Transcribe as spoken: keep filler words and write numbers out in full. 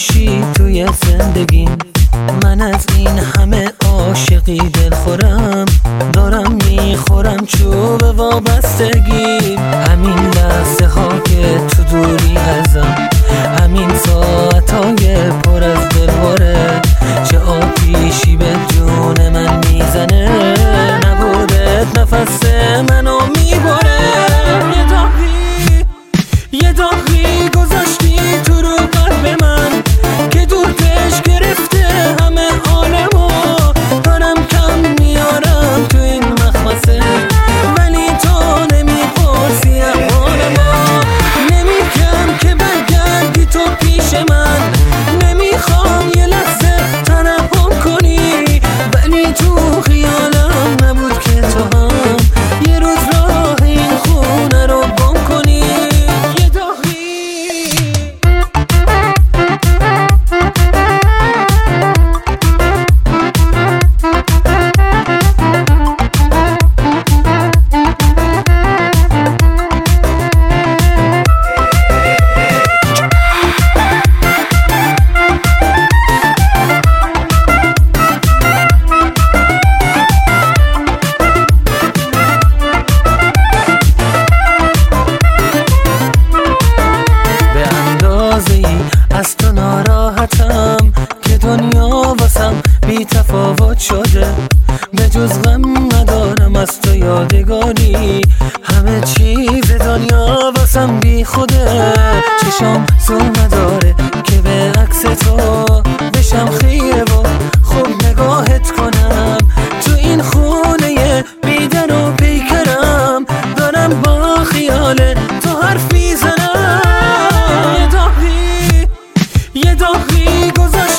باشی توی زندگیم. من از این همه عاشقی دل خورم، دارم میخورم چوب وابستگی. همین لحظه ها که تو دوری ازم، همین ساعتای پر از دلواره، چه آتیشی به جون من میزنه، نبودت نفس منو میبره. یه داغی یه داغی گذاشتی تو رو قلب من که دورتش گرفته همه عالمو. دارم کم میارم تو این مخمسه، ولی تو نمیپرسی احوالمو. نمیگم که برگردی تو پیش من، نمیخوام یه لحظه ترحم کنی، ولی تو خیالم نبود که تو هم یه روز راه این خونه رو گم کنی. یه داغی از تو ناراحتم که دنیا واسم بی تفاوت شده، به جز غم ندارم از تو یادگاری. همه چیز دنیا واسم بی خوده، چشام زور نداره که به عکس تو بشم خیره و خوب نگاهت کنم. تو این خونه بی در و پیکرم، دارم با خیال تو حرف میزنم. یه داغی یه داغی گذاشت